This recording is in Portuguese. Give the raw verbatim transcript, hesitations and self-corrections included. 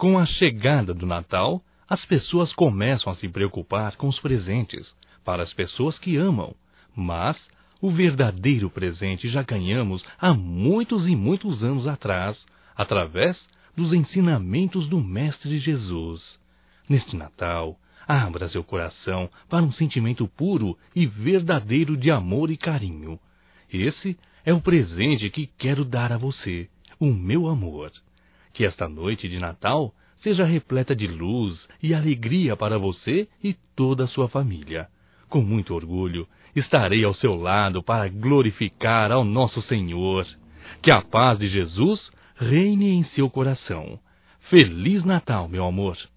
Com a chegada do Natal, as pessoas começam a se preocupar com os presentes para as pessoas que amam, mas o verdadeiro presente já ganhamos há muitos e muitos anos atrás, através dos ensinamentos do Mestre Jesus. Neste Natal, abra seu coração para um sentimento puro e verdadeiro de amor e carinho. Esse é o presente que quero dar a você, o meu amor. Que esta noite de Natal seja repleta de luz e alegria para você e toda a sua família. Com muito orgulho, estarei ao seu lado para glorificar ao nosso Senhor. Que a paz de Jesus reine em seu coração. Feliz Natal, meu amor!